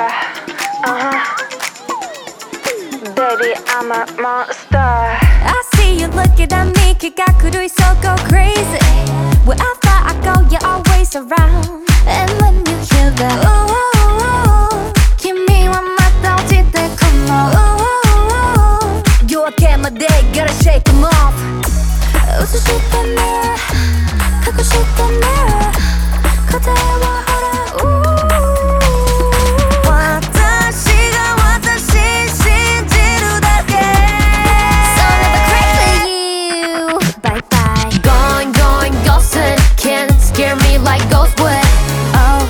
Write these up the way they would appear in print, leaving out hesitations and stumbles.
Baby, I'm a monster. I see you looking at me, kick out so go crazy. Wherever I go, you're always around. And when you hear that, ooh, ooh, ooh, 君はまた落ちてくの。Ooh, ooh, ooh, 夜明けまで gotta shake them off. 映したmirror, 隠した mirror, 答えはほら、like ghost would. Oh,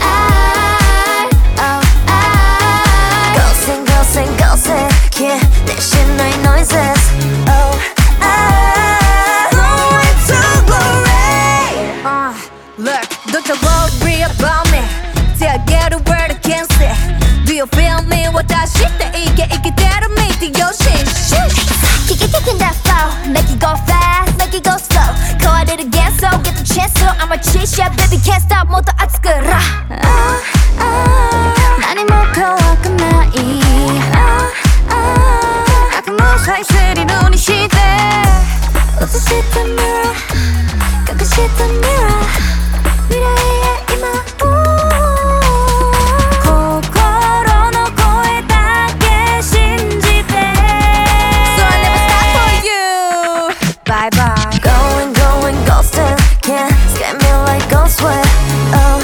ghosting, ghosting, ghosting. Can't deny noises. Oh, going to glory. Look, don't you worry about me till I get a word I can't say. Do you feel me? What I shit that it that'll make the ocean shit. Kicking that flow, make it go fast, make it go slow. Caught it again, so get the chance to. I'm a cheat, yeah, baby, can't stop. 모두 아츠그라. 많이 먹혀왔구나 이. 아까 무사히 스리 눈이 시대. 웃으시던 mirror, 깎으시던 mirror. 미래의 이마. Bye bye. Going, going, ghosting. Can't scare me like ghost would. Oh,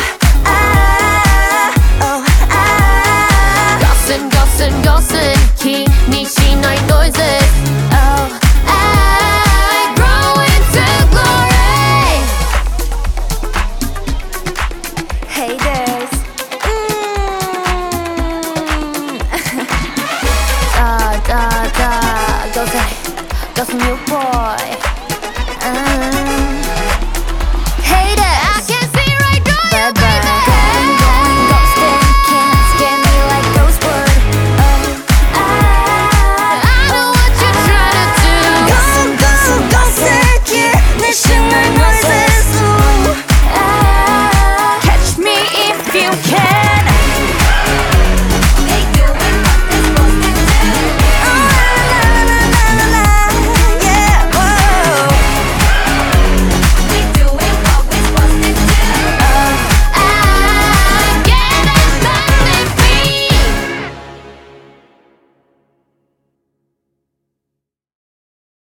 oh, ghosting, ghosting, ghosting. Key, she night noises. Oh, growing to glory. Haters. Ghosting, ghosting, you boy.